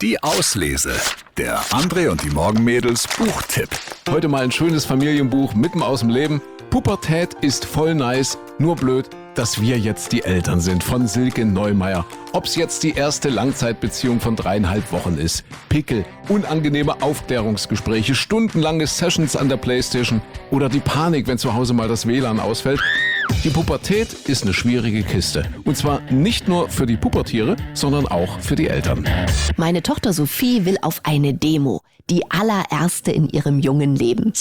Die Auslese. Der André und die Morgenmädels Buchtipp. Heute mal ein schönes Familienbuch mitten aus dem Leben. Pubertät ist voll nice, nur blöd, dass wir jetzt die Eltern sind, von Silke Neumeier. Ob's jetzt die erste Langzeitbeziehung von 3,5 Wochen ist, Pickel, unangenehme Aufklärungsgespräche, stundenlange Sessions an der Playstation oder die Panik, wenn zu Hause mal das WLAN ausfällt. Die Pubertät ist eine schwierige Kiste. Und zwar nicht nur für die Pubertiere, sondern auch für die Eltern. Meine Tochter Sophie will auf eine Demo. Die allererste in ihrem jungen Leben.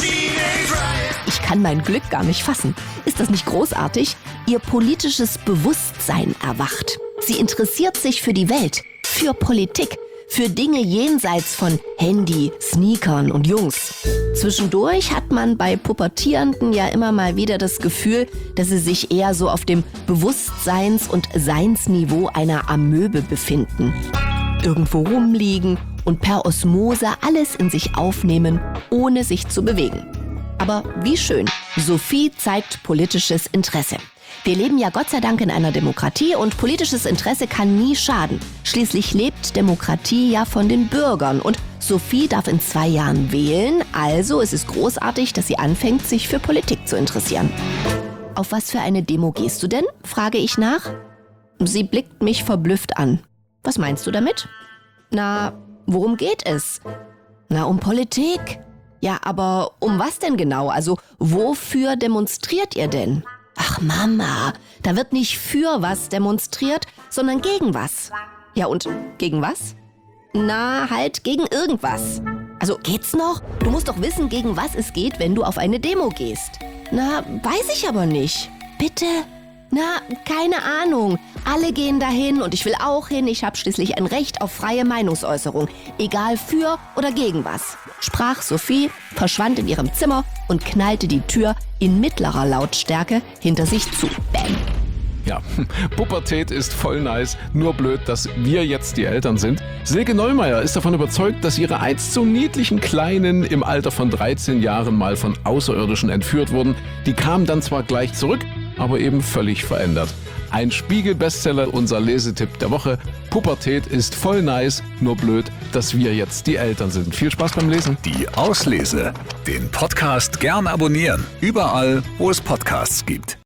Ich kann mein Glück gar nicht fassen. Ist das nicht großartig? Ihr politisches Bewusstsein erwacht. Sie interessiert sich für die Welt, für Politik, für Dinge jenseits von Handy, Sneakern und Jungs. Zwischendurch hat man bei Pubertierenden ja immer mal wieder das Gefühl, dass sie sich eher so auf dem Bewusstseins- und Seinsniveau einer Amöbe befinden. Irgendwo rumliegen und per Osmose alles in sich aufnehmen, ohne sich zu bewegen. Aber wie schön, Sophie zeigt politisches Interesse. Wir leben ja Gott sei Dank in einer Demokratie und politisches Interesse kann nie schaden. Schließlich lebt Demokratie ja von den Bürgern und Sophie darf in 2 Jahren wählen, also es ist großartig, dass sie anfängt, sich für Politik zu interessieren. Auf was für eine Demo gehst du denn? Frage ich nach. Sie blickt mich verblüfft an. Was meinst du damit? Na, worum geht es? Na, um Politik. Ja, aber um was denn genau? Also, wofür demonstriert ihr denn? Ach Mama, da wird nicht für was demonstriert, sondern gegen was. Ja und gegen was? Na, halt gegen irgendwas. Also geht's noch? Du musst doch wissen, gegen was es geht, wenn du auf eine Demo gehst. Na, weiß ich aber nicht. Bitte? Na, keine Ahnung. Alle gehen dahin und ich will auch hin. Ich habe schließlich ein Recht auf freie Meinungsäußerung. Egal für oder gegen was. Sprach Sophie, verschwand in ihrem Zimmer und knallte die Tür in mittlerer Lautstärke hinter sich zu. Bam. Ja, Pubertät ist voll nice, nur blöd, dass wir jetzt die Eltern sind. Silke Neumeier ist davon überzeugt, dass ihre einst so niedlichen Kleinen im Alter von 13 Jahren mal von Außerirdischen entführt wurden. Die kamen dann zwar gleich zurück, aber eben völlig verändert. Ein Spiegel-Bestseller, unser Lesetipp der Woche. Pubertät ist voll nice, nur blöd, dass wir jetzt die Eltern sind. Viel Spaß beim Lesen. Die Auslese. Den Podcast gern abonnieren. Überall, wo es Podcasts gibt.